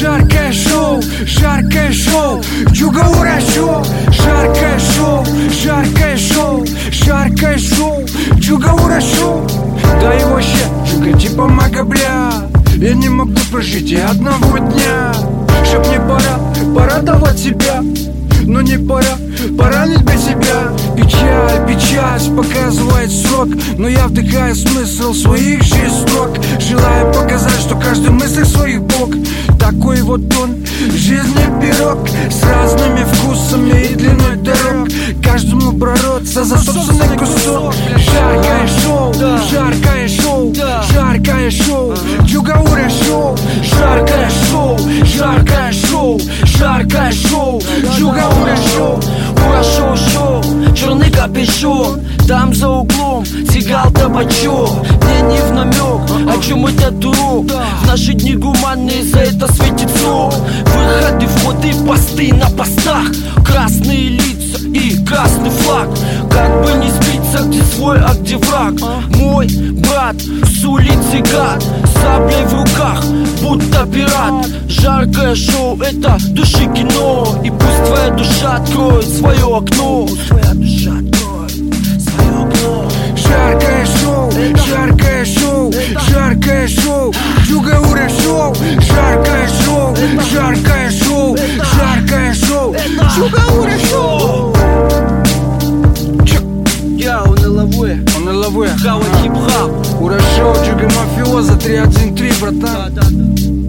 жаркое шоу, Джугаура шоу, жаркое шоу, жаркое шоу, Джугаура шоу. Да и вообще, Джуга типа мага, бля. Я не могу прожить и одного дня, чтоб не пора давать себя. Но не пора не для себя. Печаль показывает срок, но я вдыхаю смысл своих же строк, желая показать, что каждый мысль свой бог. Такой вот он, жизни пирог с разными вкусами и длиной дорог. Каждому бороться за собственный кусок. Жаркое шоу, жаркое шоу, жаркое шоу, Джугаура шоу, жаркое шоу, жаркое шоу, жаркое шоу, Джугаура шоу. Ура шоу, черный капюшон, там за углом сигал табачок. Мне не внамек, о чем этот урок. В наши дни гуманные, за это светит срок. Выходы, входы, посты на постах, красные лица и красный флаг. Как бы не сбиться, где свой, а где враг. Мой брат с улицы гад, саблей в руках, будто пират. Жаркое шоу, это души кино. И пусть твоя душа откроет свое окно. Твоя душа откроет свое окно. Жаркое шоу, жаркое шоу, жаркое шоу, Джугаура шоу, жаркое шоу, жаркое шоу, жаркое шоу, Джугаура шоу. Я on est la way, Хава хип-хап. Ура шоу, Джуга мафиоза, 313, братан.